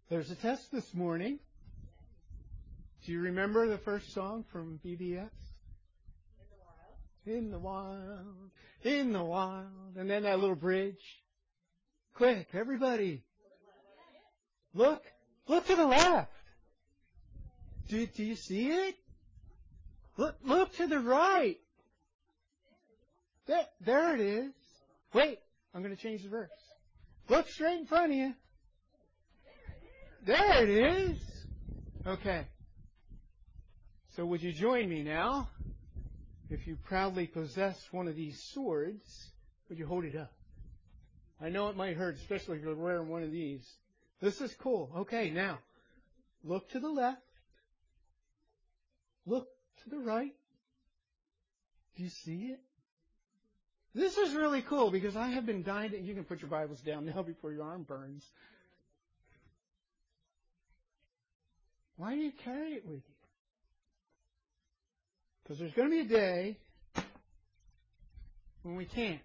There's a test this morning. Do you remember the first song from BBS? In the wild, in the wild. And then that little bridge. Quick, everybody. Look to the left. Do you see it? Look to the right. There it is. Wait, I'm going to change the verse. Look straight in front of you. There it is. Okay. So would you join me now? If you proudly possess one of these swords, would you hold it up? I know it might hurt, especially if you're wearing one of these. This is cool. Okay, now, look to the left. Look to the right. Do you see it? This is really cool because I have been dying to... You can put your Bibles down now before your arm burns. Why do you carry it with you? Because there's going to be a day when we can't.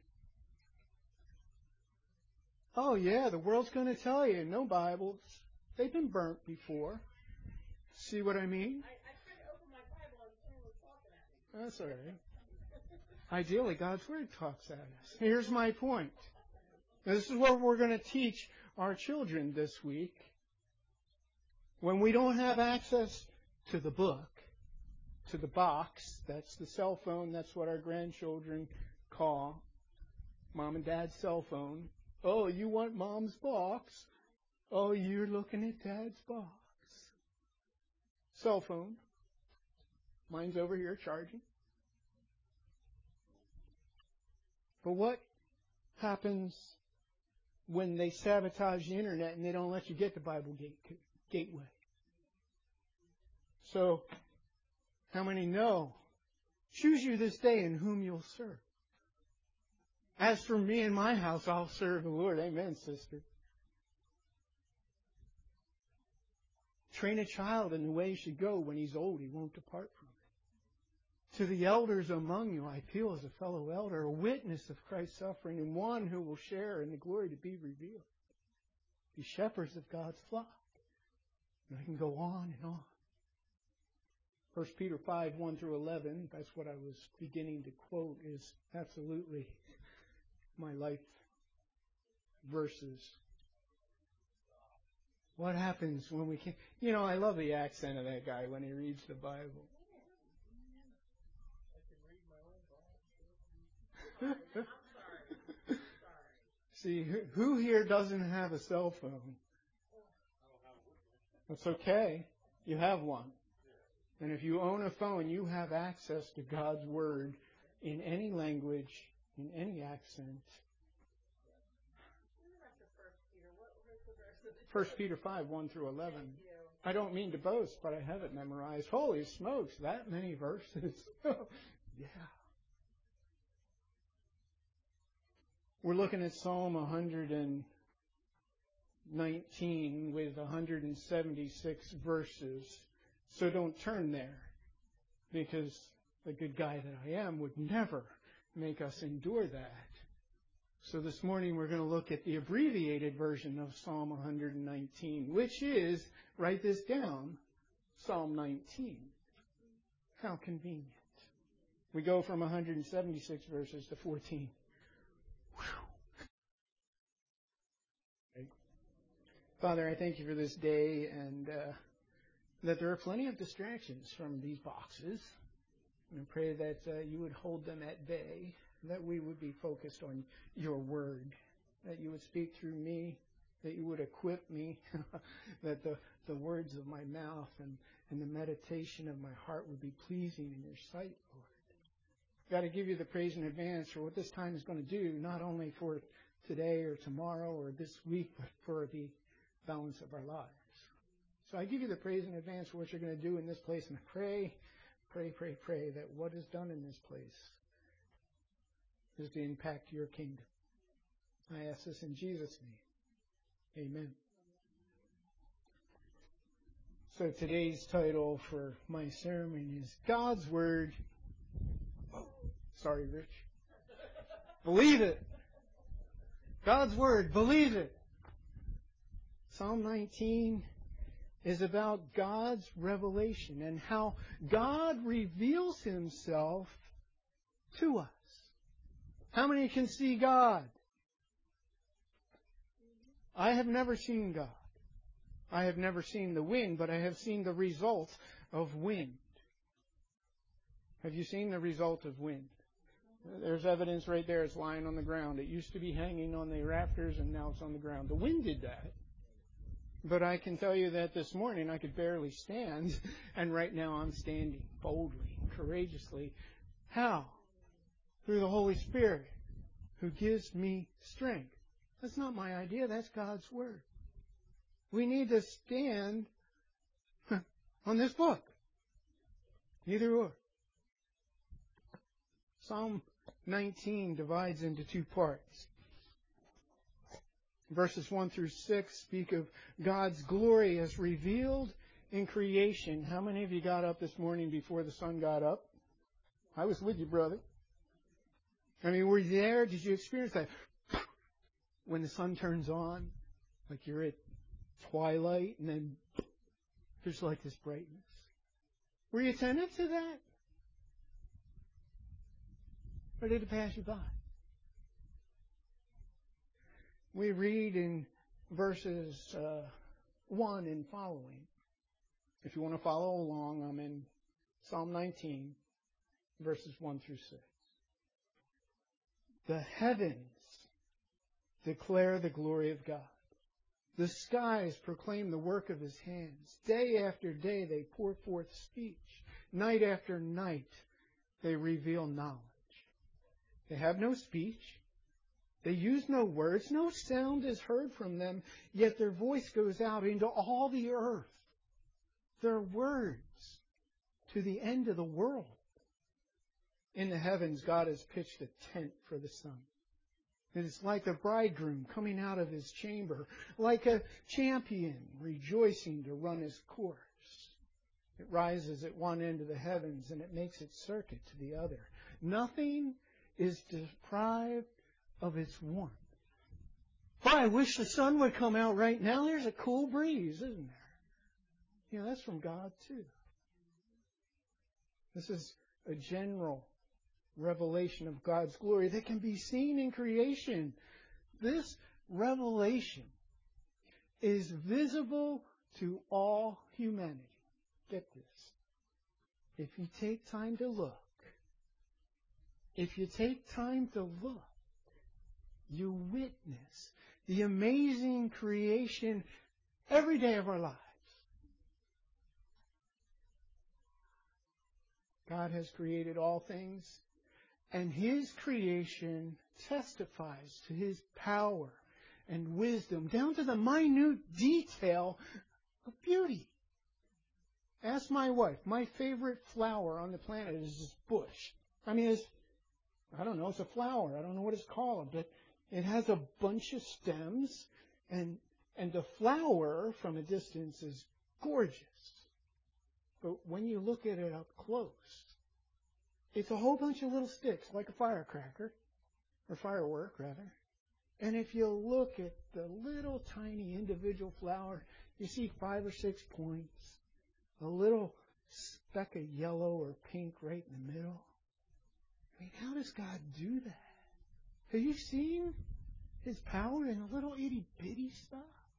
Oh yeah, the world's going to tell you, no Bibles. They've been burnt before. See what I mean? I tried to open my Bible and someone was talking at me. That's all right. Ideally, God's Word talks at us. Here's my point. This is what we're going to teach our children this week. When we don't have access to the book, to the box, that's the cell phone, that's what our grandchildren call Mom and Dad's cell phone. Oh, you want Mom's box? Oh, you're looking at Dad's box. Cell phone. Mine's over here charging. But what happens when they sabotage the internet and they don't let you get the Bible gateway? So, how many know? Choose you this day in whom you'll serve. As for me and my house, I'll serve the Lord. Amen, sister. Train a child in the way he should go. When he's old, he won't depart from it. To the elders among you, I appeal as a fellow elder, a witness of Christ's suffering, and one who will share in the glory to be revealed. Be shepherds of God's flock. And I can go on and on. 1 Peter 5, 1 through 11, that's what I was beginning to quote, is absolutely my life verses. What happens when we can't... You know, I love the accent of that guy when he reads the Bible. See, who here doesn't have a cell phone? That's okay. You have one. And if you own a phone, you have access to God's Word in any language, in any accent. 1 Peter 5, 1 through 11. I don't mean to boast, but I have it memorized. Holy smokes, that many verses. Yeah. We're looking at Psalm 119 with 176 verses. So don't turn there, because the good guy that I am would never make us endure that. So this morning we're going to look at the abbreviated version of Psalm 119, which is, write this down, Psalm 19. How convenient. We go from 176 verses to 14. Father, I thank you for this day and that there are plenty of distractions from these boxes. And I pray that you would hold them at bay, that we would be focused on your word, that you would speak through me, that you would equip me, that the words of my mouth and the meditation of my heart would be pleasing in your sight, Lord. Got to give you the praise in advance for what this time is going to do, not only for today or tomorrow or this week, but for the balance of our lives. So I give you the praise in advance for what you're going to do in this place, and I pray that what is done in this place is to impact your kingdom. I ask this in Jesus' name. Amen. So today's title for my sermon is God's Word. Sorry, Rich. Believe it. God's Word. Believe it. Psalm 19. is about God's revelation and how God reveals Himself to us. How many can see God? I have never seen God. I have never seen the wind, but I have seen the result of wind. Have you seen the result of wind? There's evidence right there. It's lying on the ground. It used to be hanging on the rafters, and now it's on the ground. The wind did that. But I can tell you that this morning I could barely stand, and right now I'm standing boldly, courageously. How? Through the Holy Spirit, who gives me strength. That's not my idea. That's God's Word. We need to stand on this book. Either or. Psalm 19 divides into two parts. Verses 1 through 6 speak of God's glory as revealed in creation. How many of you got up this morning before the sun got up? I was with you, brother. I mean, were you there? Did you experience that? When the sun turns on, like you're at twilight, and then there's like this brightness. Were you attentive to that? Or did it pass you by? We read in verses 1 and following. If you want to follow along, I'm in Psalm 19, verses 1 through 6. The heavens declare the glory of God. The skies proclaim the work of His hands. Day after day they pour forth speech. Night after night they reveal knowledge. They have no speech. They use no words. No sound is heard from them, yet their voice goes out into all the earth. Their words to the end of the world. In the heavens, God has pitched a tent for the sun. It is like the bridegroom coming out of his chamber, like a champion rejoicing to run his course. It rises at one end of the heavens and it makes its circuit to the other. Nothing is deprived of its warmth. Boy, I wish the sun would come out right now. There's a cool breeze, isn't there? You know, that's from God too. This is a general revelation of God's glory that can be seen in creation. This revelation is visible to all humanity. Get this. If you take time to look, you witness the amazing creation every day of our lives. God has created all things, and His creation testifies to His power and wisdom, down to the minute detail of beauty. Ask my wife. My favorite flower on the planet is this bush. I mean, it's a flower. I don't know what it's called, but it has a bunch of stems, and the flower from a distance is gorgeous. But when you look at it up close, it's a whole bunch of little sticks, like a firecracker, or firework, rather. And if you look at the little tiny individual flower, you see 5 or 6 points, a little speck of yellow or pink right in the middle. I mean, how does God do that? Have you seen His power in the little itty-bitty stuff?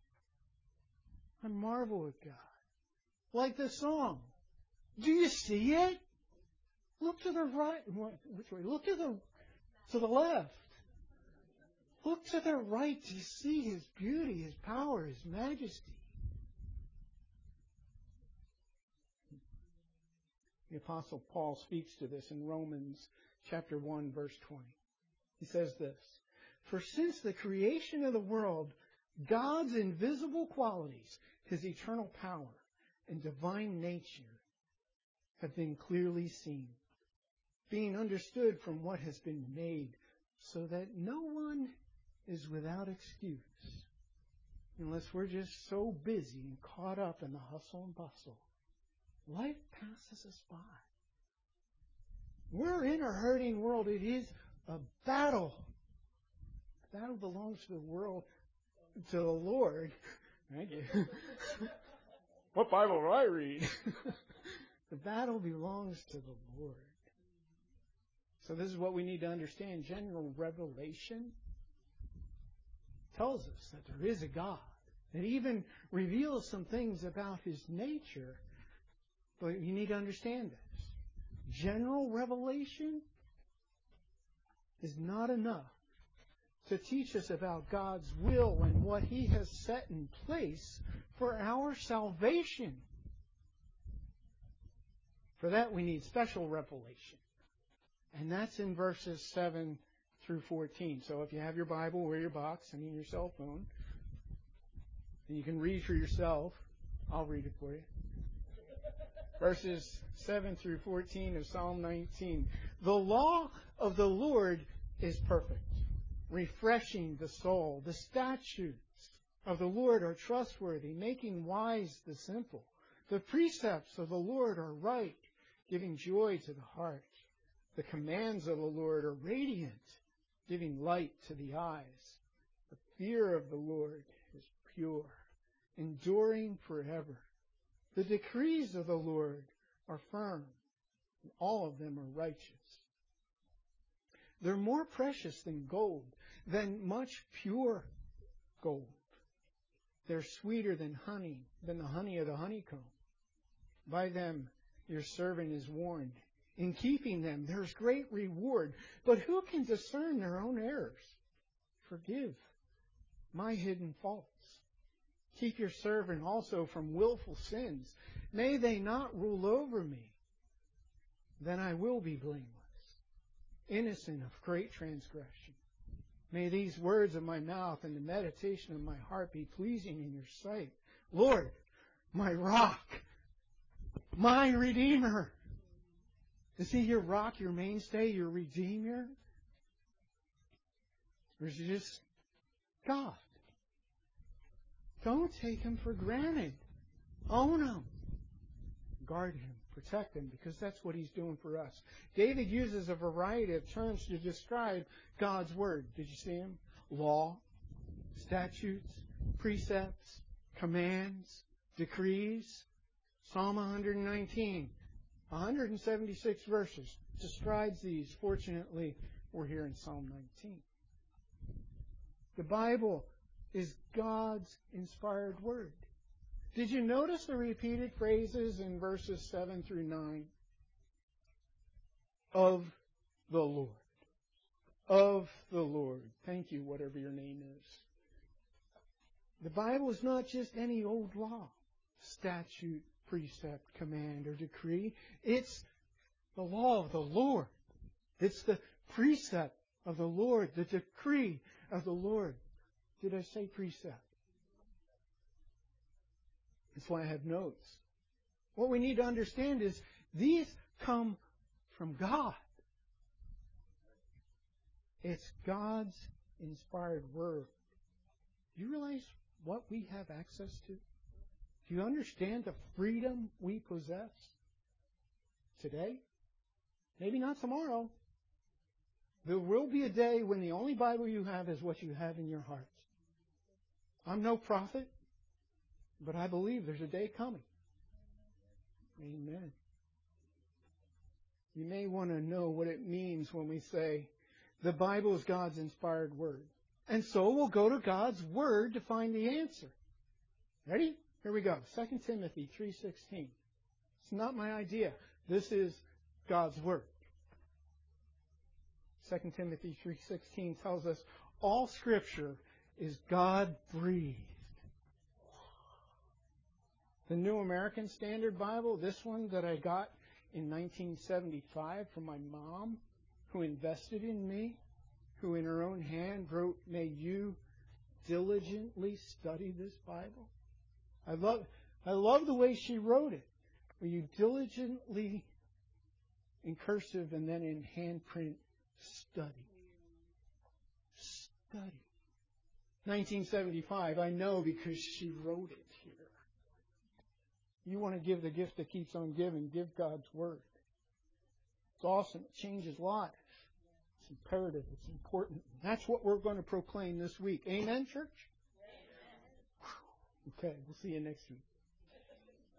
I marvel at God. Like the song. Do you see it? Look to the right. Which way? Look to the left. Look to the right to see His beauty, His power, His majesty. The Apostle Paul speaks to this in Romans chapter 1, verse 20. He says this, "For since the creation of the world, God's invisible qualities, His eternal power and divine nature, have been clearly seen, being understood from what has been made, so that no one is without excuse." Unless we're just so busy and caught up in the hustle and bustle, life passes us by. We're in a hurting world. It is a battle. The battle belongs to the world, to the Lord. Thank you. What Bible do I read? The battle belongs to the Lord. So this is what we need to understand. General revelation tells us that there is a God. It even reveals some things about His nature. But you need to understand this. General revelation is not enough to teach us about God's will and what He has set in place for our salvation. For that we need special revelation. And that's in verses 7 through 14. So if you have your Bible or your box, your cell phone, and you can read for yourself, I'll read it for you. Verses 7 through 14 of Psalm 19. The law of the Lord is perfect, refreshing the soul. The statutes of the Lord are trustworthy, making wise the simple. The precepts of the Lord are right, giving joy to the heart. The commands of the Lord are radiant, giving light to the eyes. The fear of the Lord is pure, enduring forever. The decrees of the Lord are firm, and all of them are righteous. They're more precious than gold, than much pure gold. They're sweeter than the honey of the honeycomb. By them your servant is warned. In keeping them there's great reward. But who can discern their own errors? Forgive my hidden faults. Keep your servant also from willful sins. May they not rule over me. Then I will be blameless, innocent of great transgression. May these words of my mouth and the meditation of my heart be pleasing in your sight. Lord, my rock, my Redeemer. Is He your rock, your mainstay, your Redeemer? Or is He just God? Don't take Him for granted. Own Him. Guard Him. Protect Him, because that's what He's doing for us. David uses a variety of terms to describe God's Word. Did you see them? Law, statutes, precepts, commands, decrees. Psalm 119, 176 verses describes these. Fortunately, we're here in Psalm 19. The Bible is God's inspired Word. Did you notice the repeated phrases in verses 7 through 9? Of the Lord. Of the Lord. Thank you, whatever your name is. The Bible is not just any old law, statute, precept, command, or decree. It's the law of the Lord. It's the precept of the Lord, the decree of the Lord. Did I say precept? That's why I have notes. What we need to understand is these come from God. It's God's inspired Word. Do you realize what we have access to? Do you understand the freedom we possess today? Maybe not tomorrow. There will be a day when the only Bible you have is what you have in your heart. I'm no prophet, but I believe there's a day coming. Amen. You may want to know what it means when we say the Bible is God's inspired Word. And so we'll go to God's Word to find the answer. Ready? Here we go. 2 Timothy 3:16. It's not my idea. This is God's Word. 2 Timothy 3:16 tells us all Scripture is God-breathed. The New American Standard Bible, this one that I got in 1975 from my mom, who invested in me, who in her own hand wrote, "May you diligently study this Bible." I love the way she wrote it. Where you diligently, in cursive and then in handprint, study. Study. 1975, I know because she wrote it here. You want to give the gift that keeps on giving, give God's Word. It's awesome. It changes lives. It's imperative. It's important. That's what we're going to proclaim this week. Amen, church? Amen. Okay, we'll see you next week.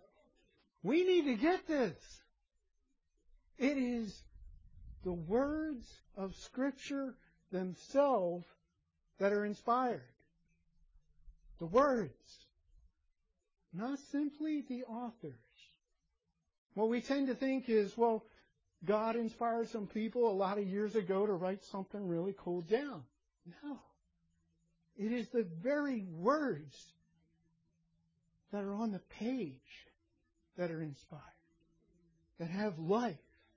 We need to get this. It is the words of Scripture themselves that are inspired. The words. Not simply the authors. What we tend to think is, well, God inspired some people a lot of years ago to write something really cool down. No. It is the very words that are on the page that are inspired, that have life.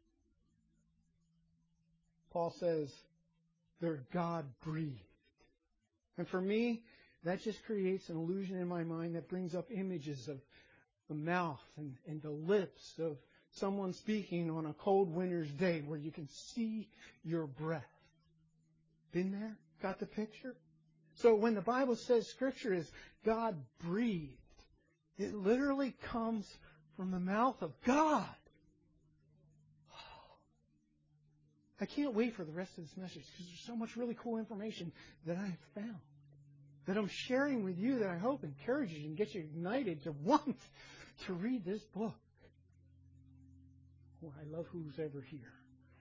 Paul says they're God-breathed. And for me, that just creates an illusion in my mind that brings up images of the mouth and the lips of someone speaking on a cold winter's day where you can see your breath. Been there? Got the picture? So when the Bible says Scripture is God-breathed, it literally comes from the mouth of God. I can't wait for the rest of this message because there's so much really cool information that I've found, that I'm sharing with you, that I hope encourages you and gets you ignited to want to read this book. Oh, I love who's ever here.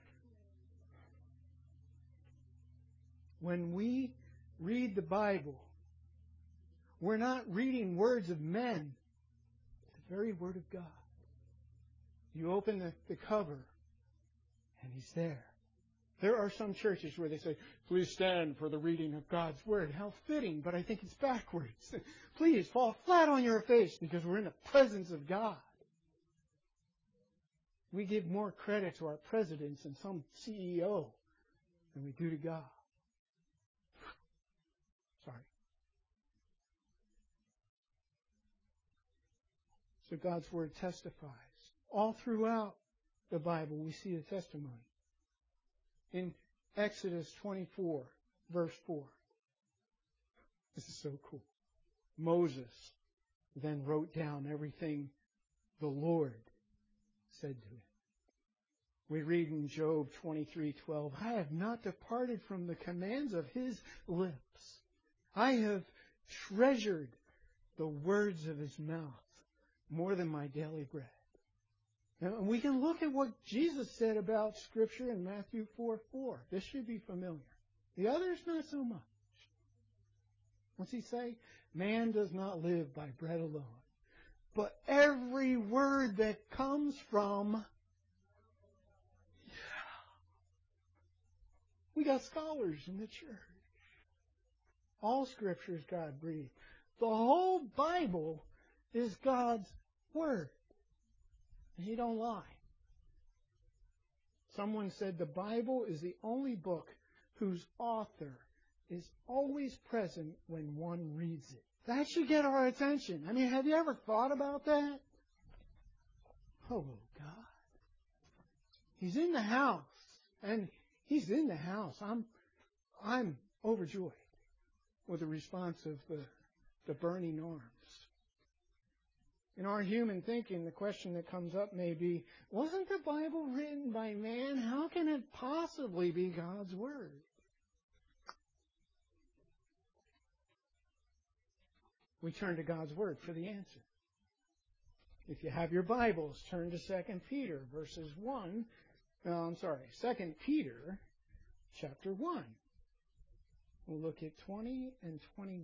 When we read the Bible, we're not reading words of men, but the very Word of God. You open the cover, and He's there. There are some churches where they say, please stand for the reading of God's Word. How fitting, but I think it's backwards. Please fall flat on your face because we're in the presence of God. We give more credit to our presidents and some CEO than we do to God. Sorry. So God's Word testifies. All throughout the Bible we see the testimony. In Exodus 24, verse 4. This is so cool. Moses then wrote down everything the Lord said to him. We read in Job 23:12, I have not departed from the commands of His lips. I have treasured the words of His mouth more than my daily bread. Now, we can look at what Jesus said about Scripture in Matthew 4:4. This should be familiar. The others, not so much. What's He say? Man does not live by bread alone, but every word that comes from... We got scholars in the church. All Scripture is God-breathed. The whole Bible is God's Word. And He don't lie. Someone said the Bible is the only book whose author is always present when one reads it. That should get our attention. I mean, have you ever thought about that? Oh, God. He's in the house. And He's in the house. I'm overjoyed with the response of the burning arms. In our human thinking, the question that comes up may be, wasn't the Bible written by man? How can it possibly be God's Word? We turn to God's Word for the answer. If you have your Bibles, turn to 2 Peter, 2 Peter chapter 1. We'll look at 20 and 21.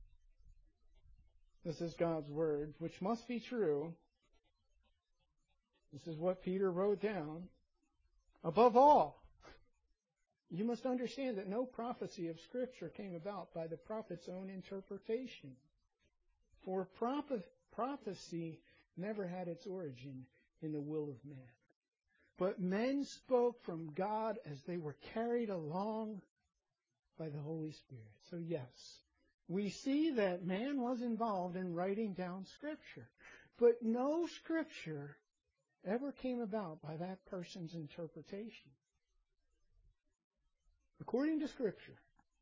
This is God's Word, which must be true. This is what Peter wrote down. Above all, you must understand that no prophecy of Scripture came about by the prophet's own interpretation. For prophecy never had its origin in the will of man. But men spoke from God as they were carried along by the Holy Spirit. So yes, we see that man was involved in writing down Scripture. But no Scripture ever came about by that person's interpretation. According to Scripture,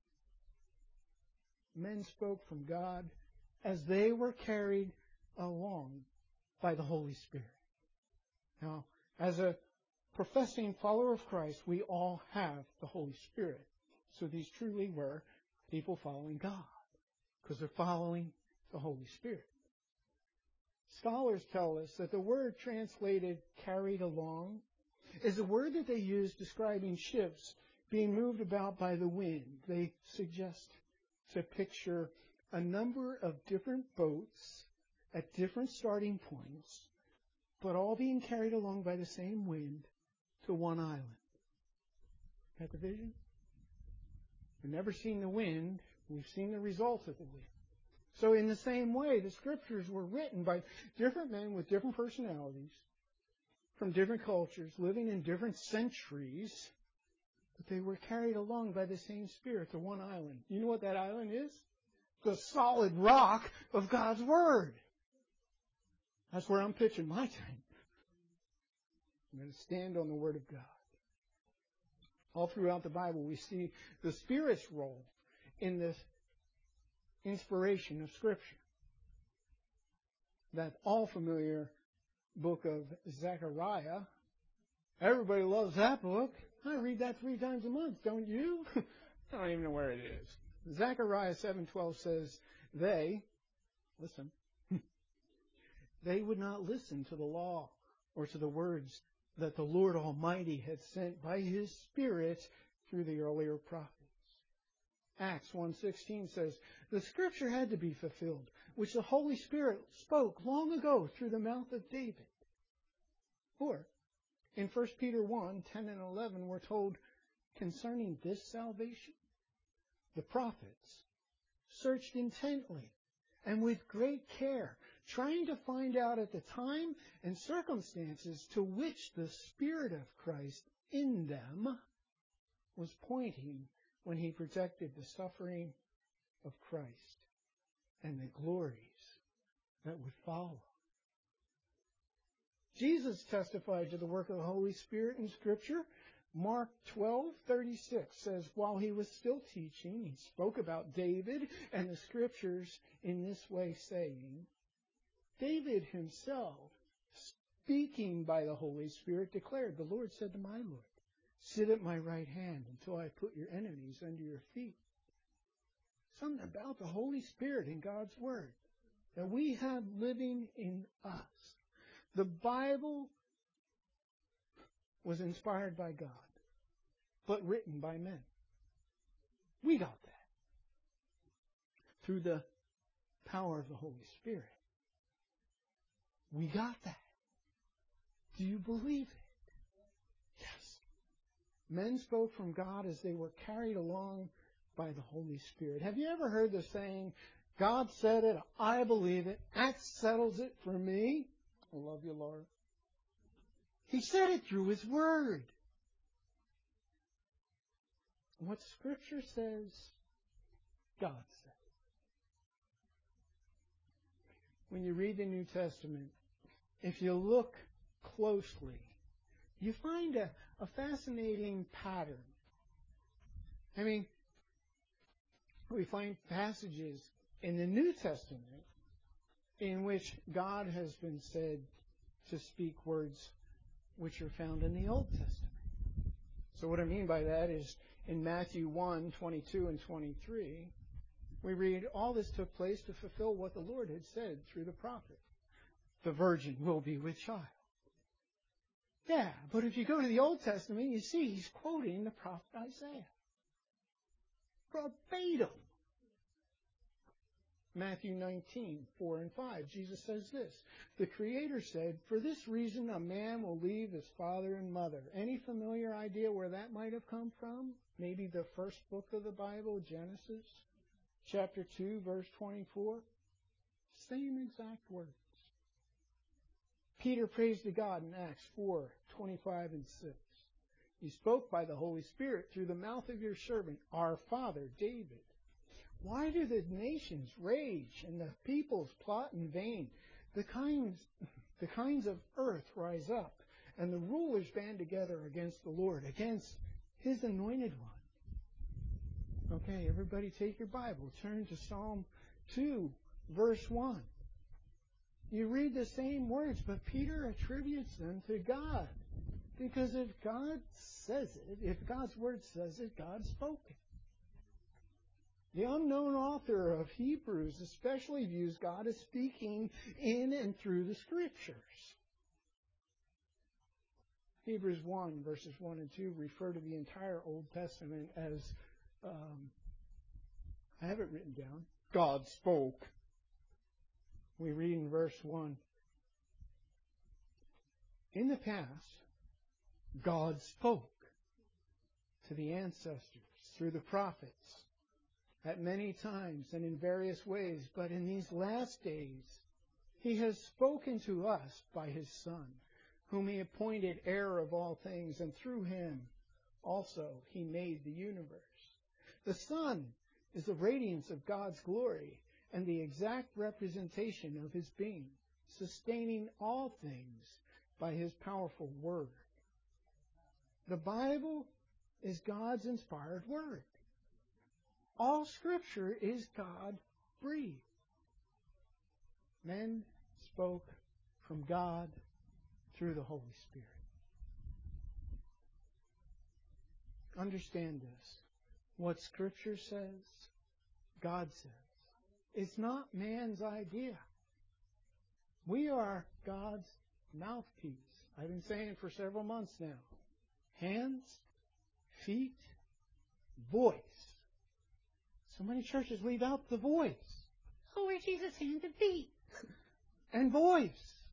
men spoke from God as they were carried along by the Holy Spirit. Now, as a professing follower of Christ, we all have the Holy Spirit. So these truly were people following God, because they're following the Holy Spirit. Scholars tell us that the word translated carried along is a word that they use describing ships being moved about by the wind. They suggest to picture a number of different boats at different starting points, but all being carried along by the same wind to one island. Got the vision? We've never seen the wind. We've seen the results of the wind. So in the same way, the scriptures were written by different men with different personalities, from different cultures, living in different centuries, but they were carried along by the same Spirit to one island. You know what that island is? The solid rock of God's Word. That's where I'm pitching my tent. I'm going to stand on the Word of God. All throughout the Bible, we see the Spirit's role in this inspiration of Scripture. That all-familiar book of Zechariah. Everybody loves that book. I read that 3 times a month, don't you? I don't even know where it is. Zechariah 7:12 says, they would not listen to the law or to the words that the Lord Almighty had sent by His Spirit through the earlier prophets. Acts 1:16 says, the Scripture had to be fulfilled, which the Holy Spirit spoke long ago through the mouth of David. Or, in 1 Peter 1:10 and 11, we're told, concerning this salvation, the prophets searched intently and with great care, trying to find out at the time and circumstances to which the Spirit of Christ in them was pointing when He projected the suffering of Christ and the glories that would follow. Jesus testified to the work of the Holy Spirit in Scripture. Mark 12:36 says, while He was still teaching, He spoke about David and the Scriptures in this way, saying, David himself, speaking by the Holy Spirit, declared, the Lord said to my Lord, sit at my right hand until I put your enemies under your feet. Something about the Holy Spirit in God's Word that we have living in us. The Bible was inspired by God, but written by men. We got that through the power of the Holy Spirit. We got that. Do you believe it? Yes. Men spoke from God as they were carried along by the Holy Spirit. Have you ever heard the saying, God said it, I believe it, that settles it for me? I love you, Lord. He said it through His Word. What Scripture says, God says. When you read the New Testament, if you look closely, you find a fascinating pattern. I mean, we find passages in the New Testament in which God has been said to speak words which are found in the Old Testament. So what I mean by that is in Matthew 1:22 and 23, we read, all this took place to fulfill what the Lord had said through the prophet. The virgin will be with child. Yeah, but if you go to the Old Testament, you see He's quoting the prophet Isaiah. Verbatim. Matthew 19:4 and 5, Jesus says this, the Creator said, for this reason a man will leave his father and mother. Any familiar idea where that might have come from? Maybe the first book of the Bible, Genesis, chapter 2, verse 24. Same exact words. Peter prays to God in Acts 4:25 and 6. He spoke by the Holy Spirit through the mouth of your servant, our father David. Why do the nations rage and the peoples plot in vain? The kinds of earth rise up, and the rulers band together against the Lord, against His anointed one. Okay, everybody take your Bible. Turn to Psalm 2, verse 1. You read the same words, but Peter attributes them to God. Because if God says it, if God's Word says it, God spoke it. The unknown author of Hebrews especially views God as speaking in and through the Scriptures. Hebrews 1, verses 1 and 2 refer to the entire Old Testament as, I have it written down, God spoke. We read in verse 1, in the past, God spoke to the ancestors through the prophets at many times and in various ways, but in these last days, He has spoken to us by His Son, whom He appointed heir of all things, and through Him also He made the universe. The Son is the radiance of God's glory and the exact representation of His being, sustaining all things by His powerful Word. The Bible is God's inspired Word. All Scripture is God-breathed. Men spoke from God through the Holy Spirit. Understand this. What Scripture says, God says. It's not man's idea. We are God's mouthpiece. I've been saying it for several months now. Hands, feet, voice. So many churches leave out the voice. Oh, where's Jesus' hands and feet? And voice.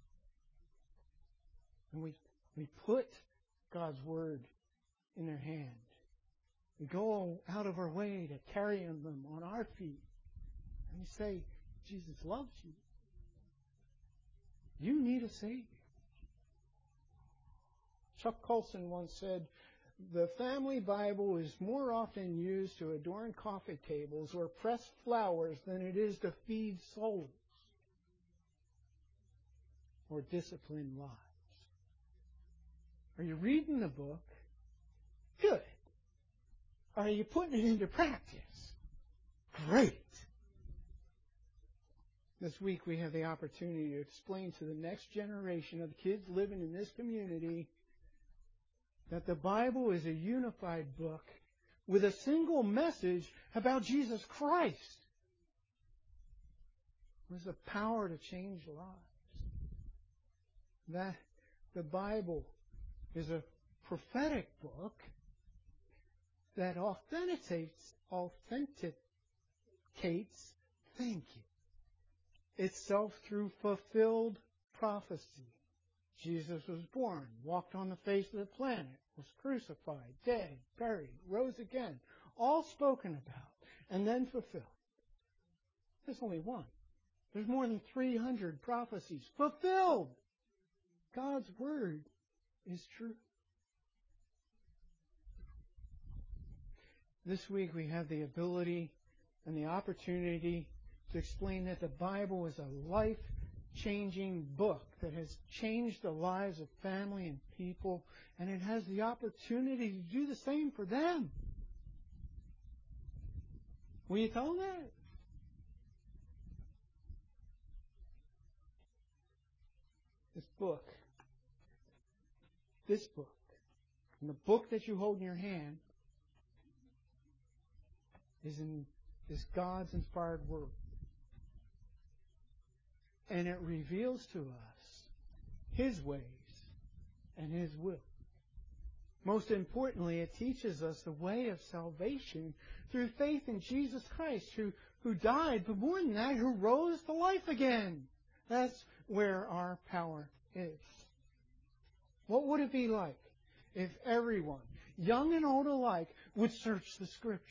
And we put God's Word in their hand. We go out of our way to carry them on our feet. And we say, Jesus loves you. You need a Savior. Chuck Colson once said, the family Bible is more often used to adorn coffee tables or press flowers than it is to feed souls or discipline lives. Are you reading the book? Good. Are you putting it into practice? Great. This week we have the opportunity to explain to the next generation of kids living in this community that the Bible is a unified book with a single message about Jesus Christ. There's the power to change lives. That the Bible is a prophetic book that authenticates itself through fulfilled prophecy. Jesus was born, walked on the face of the planet, was crucified, dead, buried, rose again, all spoken about, and then fulfilled. There's only one. There's more than 300 prophecies fulfilled. God's Word is true. This week we have the ability and the opportunity to explain that the Bible is a life-changing book that has changed the lives of family and people, and it has the opportunity to do the same for them. Will you tell them that? This book, and the book that you hold in your hand is God's inspired Word. And it reveals to us His ways and His will. Most importantly, it teaches us the way of salvation through faith in Jesus Christ, who died, but more than that, who rose to life again. That's where our power is. What would it be like if everyone, young and old alike, would search the Scriptures?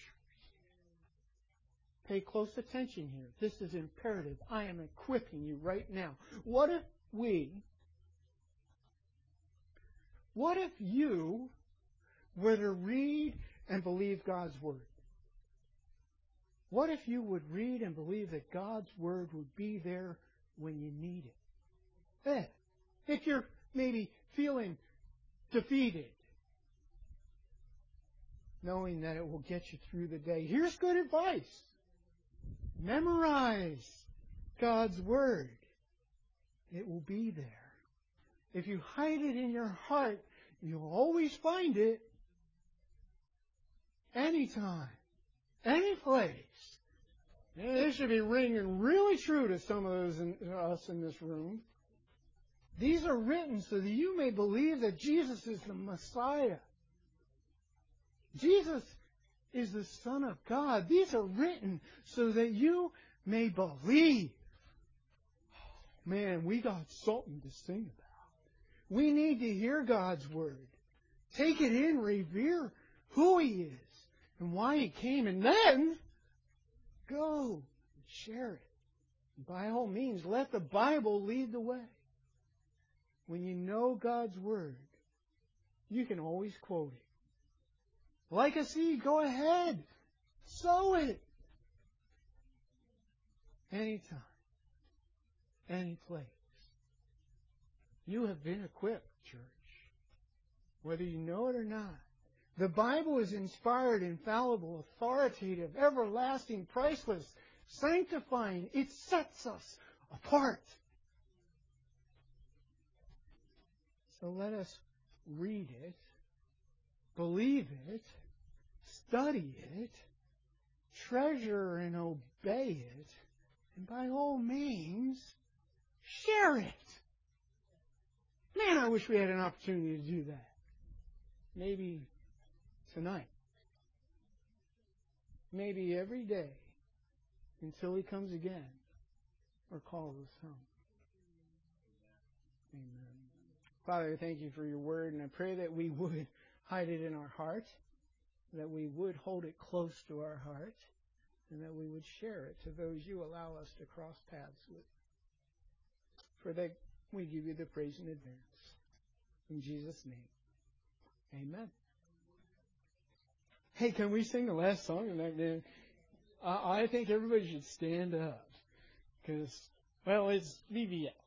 Pay close attention here. This is imperative. I am equipping you right now. What if you were to read and believe God's Word? What if you would read and believe that God's Word would be there when you need it? If you're maybe feeling defeated, knowing that it will get you through the day, here's good advice. Memorize God's Word. It will be there. If you hide it in your heart, you'll always find it. Anytime, any place. And this should be ringing really true to some of us in this room. These are written so that you may believe that Jesus is the Messiah. Jesus is the Son of God. These are written so that you may believe. Man, we got something to sing about. We need to hear God's Word. Take it in, revere who He is and why He came, and then go and share it. By all means, let the Bible lead the way. When you know God's Word, you can always quote it. Like a seed, go ahead. Sow it. Anytime. Any place. You have been equipped, church. Whether you know it or not. The Bible is inspired, infallible, authoritative, everlasting, priceless, sanctifying. It sets us apart. So let us read it, believe it, study it, treasure and obey it, and by all means, share it. Man, I wish we had an opportunity to do that. Maybe tonight. Maybe every day until He comes again or calls us home. Amen. Father, I thank You for Your Word, and I pray that we would hide it in our heart, that we would hold it close to our heart, and that we would share it to those You allow us to cross paths with. For that, we give You the praise in advance. In Jesus' name, amen. Hey, can we sing the last song? I think everybody should stand up. Because, well, it's VBS.